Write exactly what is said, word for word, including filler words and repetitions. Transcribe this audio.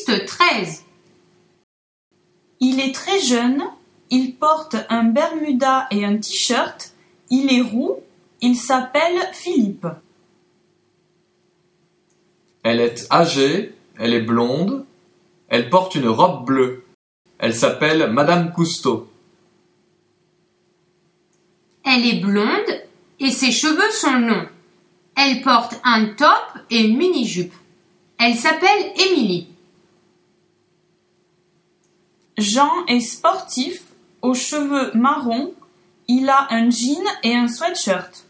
Piste treize. Il est très jeune, il porte un bermuda et un t-shirt, il est roux, il s'appelle Philippe. Elle est âgée, elle est blonde, elle porte une robe bleue. Elle s'appelle Madame Cousteau. Elle est blonde et ses cheveux sont longs. Elle porte un top et une mini-jupe. Elle s'appelle Émilie. Jean est sportif, aux cheveux marrons, il a un jean et un sweatshirt.